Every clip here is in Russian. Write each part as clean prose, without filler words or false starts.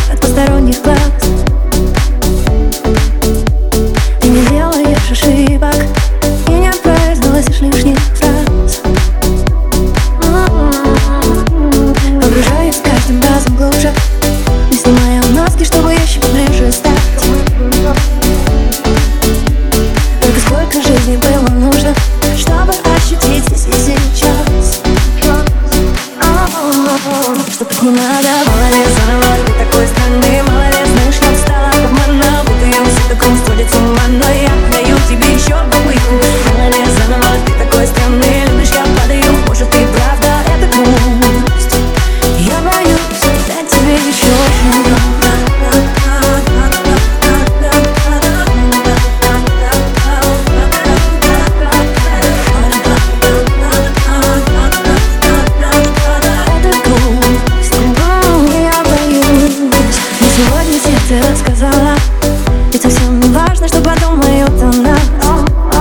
от посторонних глаз. Ты не делаешь ошибок и не произносишь лишних фраз. Погружаюсь каждым разом глубже, не снимая маски, чтобы еще ближе стать. Только сколько жизней было нужно, чтобы ощутить здесь и сейчас. Что-то не надо, мало ли заново, ты такой странный, мало ли, знаешь, я устала от обмана, путаю все таком сходит с ума, но я даю тебе еще попытку. Мало ли заново, ты такой странный, любишь, я падаю, может и правда это грусть. Я боюсь дать тебе еще шанс. Ты рассказала, ведь совсем не важно, что подумают о нас.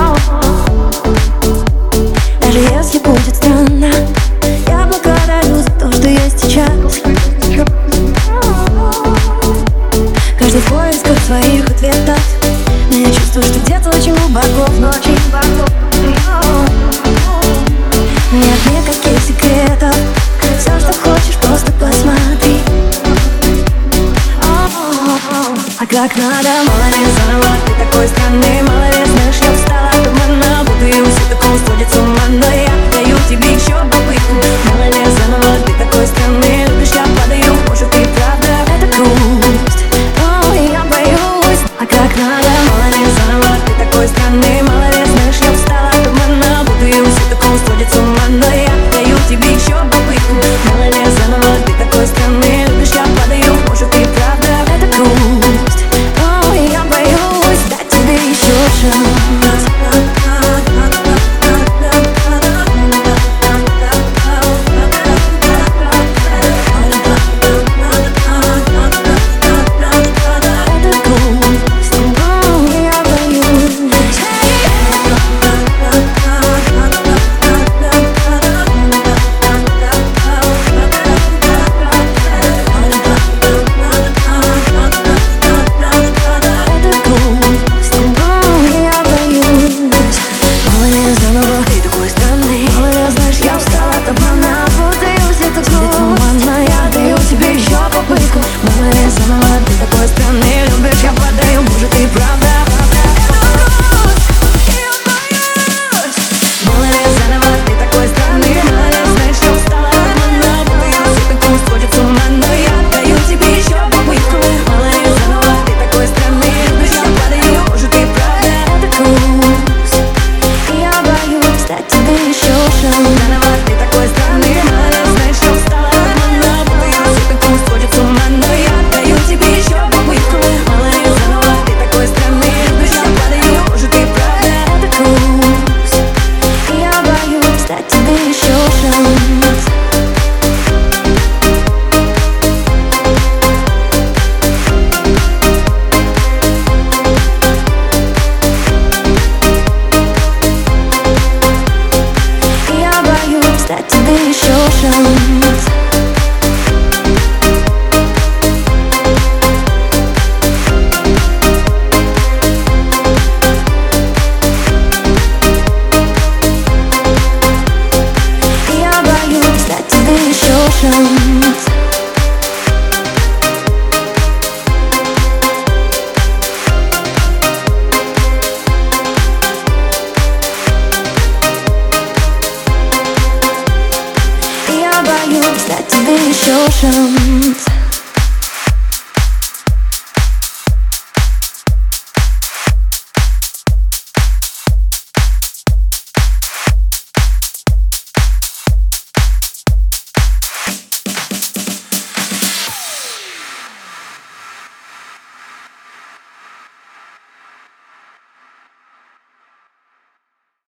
Даже если будет странно, я благодарю за то, что есть сейчас. Каждый в поисках своих ответов, но я чувствую, что где-то очень глубоко в ночи нет никаких секретов. Все, что хочешь, просто посмотри. А как надо, мало ли заново, ты такой странный, мало ли, знаешь, я устала от обмана, путаю все таком сходит с ума, но я даю тебе еще попытку. Мало ли заново, ты такой странный, любишь, я падаю, может и правда это грусть. О, я боюсь. А как надо, мало ли заново, ты такой странный, мало ли, знаешь, я устала от обмана, путаю все таком сходит с ума, но я даю тебе еще попытку. Мало ли заново, ты такой странный, любишь, я падаю, может и правда это грусть. Дать тебе еще шанс. Я боюсь дать тебе еще шанс. Боюсь дать тебе еще шанс.